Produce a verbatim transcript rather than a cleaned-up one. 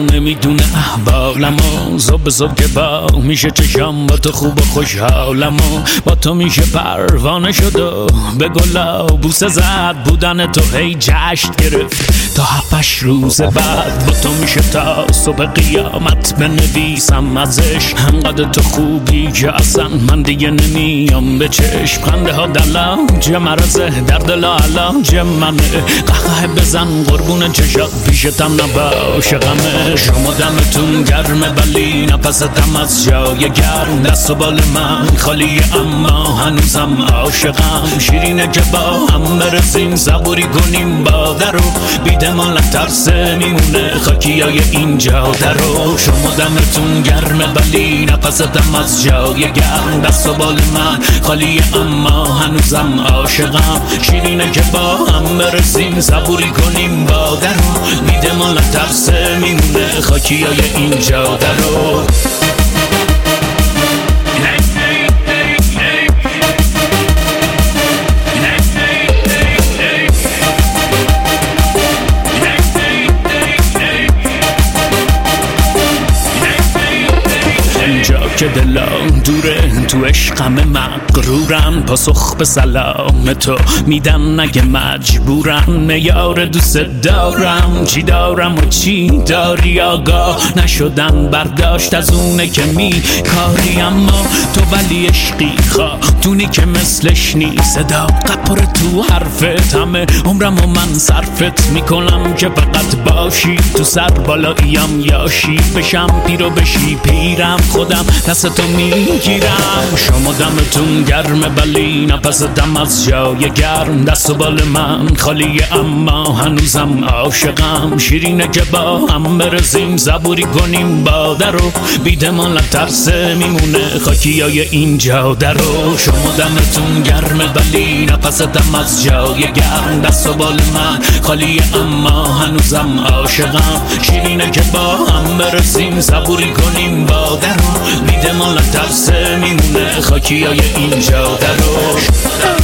نمیدونه احوالمو، صبح صبح که با میشه چشم با تو خوب و خوشحالمو، با تو میشه پروانه شد و به گلا بوسه زد، بودن تو هی جشن گرفت تا هفتش روز بعد، با تو میشه تا صبح قیامت بنویسم ازش، همقدر تو خوبی که اصلا من دیگه نمیام به چشم، خنده ها دلم مرزه در دل علاج منه، قهقه بزن قربون چشات پیشتم نباشه غمه، شما دمتون گرمه ولی نفستم از جای گرم، دست و بال من خالیه اما هنوزم عاشقم، شیرینه که با هم برسیم صبوری کنیم با درو، بیده مال ترسه میمونه خاکی های این جاده رو، شما دمتون گرمه ولی نفستم از جای گرم، دست و بال من خالیه اما هنوزم عاشقم، شیرینه که با هم برسیم صبوری کنیم با درو، میده مال ترسه میمونه خاکی های این جاده رو. که دلم دوره تو عشقم مغرورن، پاسخ به سلام تو میدم نگه مجبورم، یار دوست دارم چی دارم و چی داری، آگاه نشدن برداشت از اونه که می کاری، اما تو ولی عشقی خاتونی که مثلش نیست، صداقت پر تو حرفت، همه عمرم و من صرفت میکنم که فقط باشی تو سر بالاییم، یاشی بشم پیر و بشی پیرم، خودم دست تو میگیرم، شما دمتون گرمه ولی نفستم از جای گرم، دست و بال من خالیه اما هنوزم عاشقم، شیرینه که با هم برسیم صبوری کنیم با درو، بیده مال ترسه میمونه خاکی های این جاده رو، شما دمتون گرمه ولی نفستم از جای گرم، دست و بال من خالیه اما هنوزم عاشقم، شیرینه که با هم برسیم صبوری کنیم با درو، بیده مال ترسه میمونه خاکی های این جاده رو.